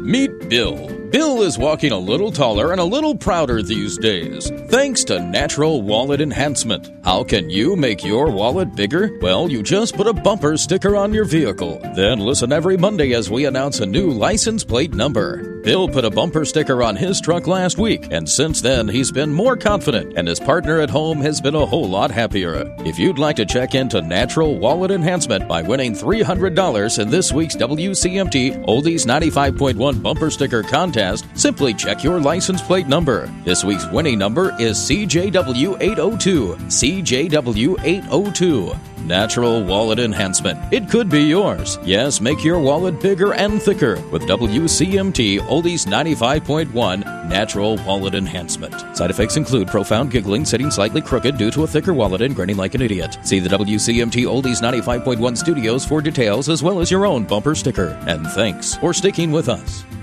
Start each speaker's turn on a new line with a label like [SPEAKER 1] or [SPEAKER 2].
[SPEAKER 1] Meet Bill. Bill is walking a little taller and a little prouder these days, thanks to Natural Wallet Enhancement. How can you make your wallet bigger? Well, you just put a bumper sticker on your vehicle. Then listen every Monday as we announce a new license plate number. Bill put a bumper sticker on his truck last week, and since then he's been more confident, and his partner at home has been a whole lot happier. If you'd like to check into Natural Wallet Enhancement by winning $300 in this week's WCMT Oldies 95.1 bumper sticker contest, simply check your license plate number. This week's winning number is CJW802. CJW802. Natural Wallet Enhancement. It could be yours. Yes, make your wallet bigger and thicker with WCMT Oldies 95.1 Natural Wallet Enhancement. Side effects include profound giggling, sitting slightly crooked due to a thicker wallet, and grinning like an idiot. See the WCMT Oldies 95.1 studios for details, as well as your own bumper sticker. And thanks for sticking with us.